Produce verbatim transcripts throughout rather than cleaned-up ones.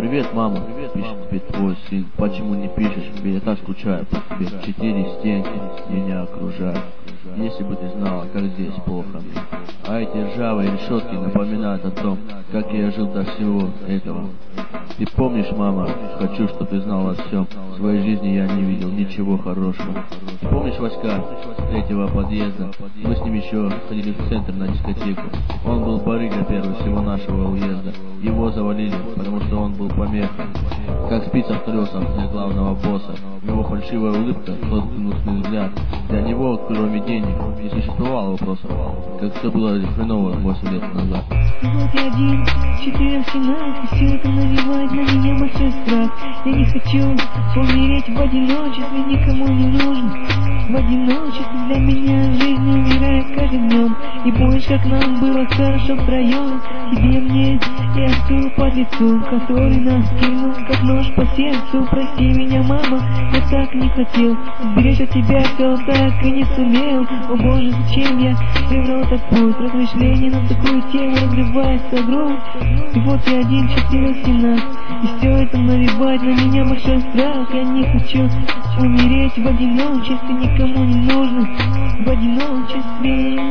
Привет, мама, пишет тебе твой сын. Почему не пишешь? Ведь я так скучаю по тебе. Четыре стенки меня окружают. Если бы ты знала, как здесь плохо мне. А эти ржавые решетки напоминают о том, как я жил до всего этого. Ты помнишь, мама, хочу, чтобы ты знала о всем. В своей жизни я не видел ничего хорошего. Помнишь Васька с третьего подъезда? Мы с ним еще ходили в центр на дискотеку. Он был барыга первый всего нашего уезда. Его завалили, потому что он был помеха. Как спица в колесах для главного босса. Его фальшивая улыбка, соткнутый взгляд. Для него, кроме денег, не существовало вопросов. Как все было хреново восемь лет назад. Вот я один, четыре семнадцать, все это навевает на меня большой страх. Я не хочу умереть в одиночестве, никому не нужен. В одиночестве для меня жизнь умирает каждым днем. И помнишь, как нам было хорошо втроем. Тебе мне и отцу под лицу, который нас кинул, как нож по сердцу. Прости меня, мама, я так не хотел сберечь от тебя все, так и не сумел. О боже, зачем я выбрал этот путь? Размышления на такую тему разрывается грудь. И вот я один, четыре, семнадцать, и все это навевает на меня большой страх. Я не хочу умереть в одиночестве, никому не нужно в одиночестве.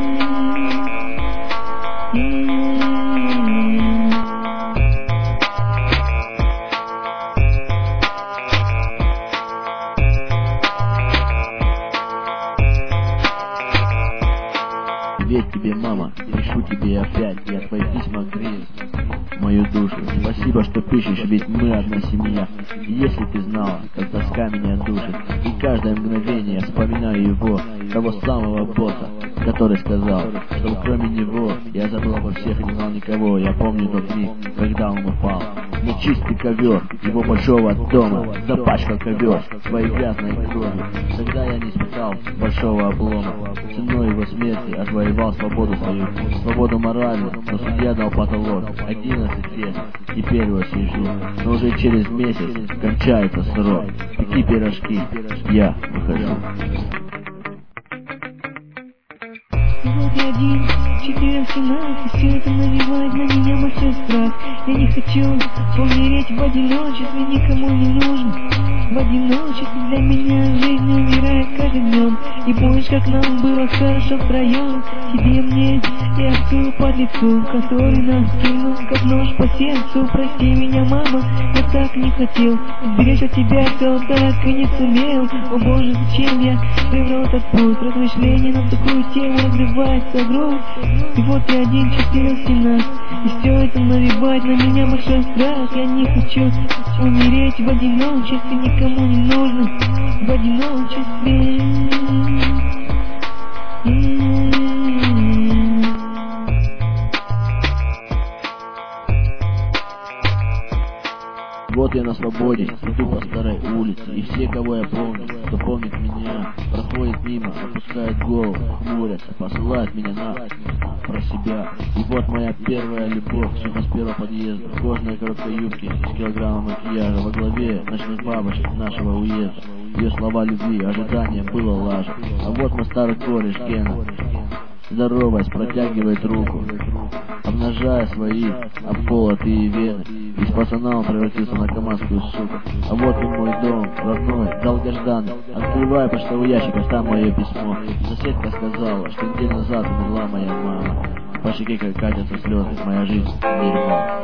Привет тебе, мама, пишу тебе опять, я твои письма грею мою душу. Спасибо, что пишешь, ведь мы одна семья. И если ты знала, как тоска меня душит, и каждое мгновение я вспоминаю его, того самого босса, который сказал, что кроме него я забыл обо всех и не знал никого. Я помню тот миг, когда он упал на чистый ковер его большого дома, запачкал ковер своей грязной кровью. Тогда я не испытал большого облома, ценой его смерти отвоевал свободу свою, свободу моральную, но судья дал потолок, одиннадцать лет, теперь вот сижу, но уже через месяц кончается срок. Пеки пирожки, я выхожу. Вот я один, четыре, семнадцать, все это навевает на меня большой страх. Я не хочу умереть в одиночестве, никому не нужен. В одиночестве для меня жизнь умирает каждым днем. И помнишь, как нам было хорошо втроем. Тебе мне и отцу под лицу, который нас кинул, как нож по сердцу. Прости меня, мама, я так не хотел сберечь от тебя все, так и не сумел. О боже, зачем я выбрал этот путь? Размышления на такую тему разрывается грудь. И вот я один, четыре, семнадцать, и все это навевает на меня большой страх. Я не хочу умереть в одиночестве, никому не нужно в одиночестве. Вот я на свободе, иду по старой улице, и все, кого я помню, кто помнит меня, проходит мимо, опускает голову, хмурятся, посылают меня на про себя. И вот моя первая любовь, сухо с первого подъезда, в кожаной короткой юбке, с килограммом макияжа, во главе ночных бабочек нашего уезда. Ее слова любви, ожидание было лажей. А вот мой старый кореш Гена, здороваясь, протягивает руку, обнажая свои обколотые вены. Из пацана он превратился на камазскую суку. А вот и мой дом, родной, долгожданный. Открываю почтовый ящик, а там мое письмо. Соседка сказала, что неделю назад умерла моя мама. По щеке как катятся слезы, моя жизнь дерьмо.